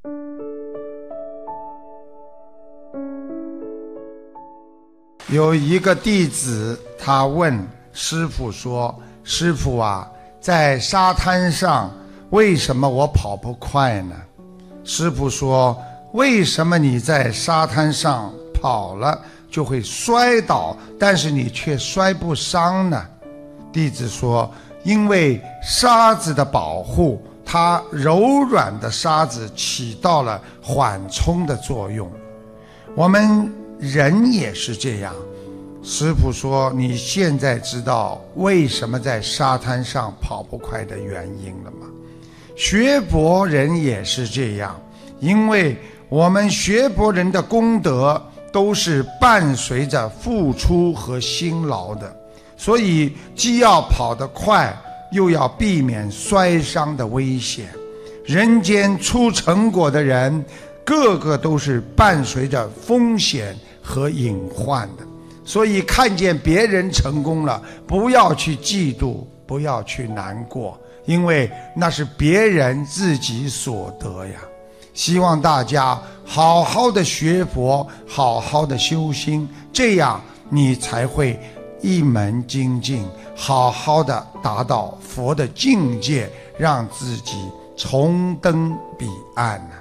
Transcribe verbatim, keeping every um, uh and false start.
有一个弟子，他问师父说：师父啊，在沙滩上为什么我跑不快呢？师父说：为什么你在沙滩上跑了就会摔倒，但是你却摔不伤呢？弟子说：因为沙子的保护，它柔软的沙子起到了缓冲的作用。我们人也是这样。师父说：你现在知道为什么在沙滩上跑不快的原因了吗？学佛人也是这样，因为我们学佛人的功德都是伴随着付出和辛劳的，所以既要跑得快，又要避免摔伤的危险。人间出成果的人，个个都是伴随着风险和隐患的。所以看见别人成功了，不要去嫉妒，不要去难过，因为那是别人自己所得呀。希望大家好好的学佛，好好的修心，这样你才会一门精进，好好的达到佛的境界，让自己重登彼岸呢。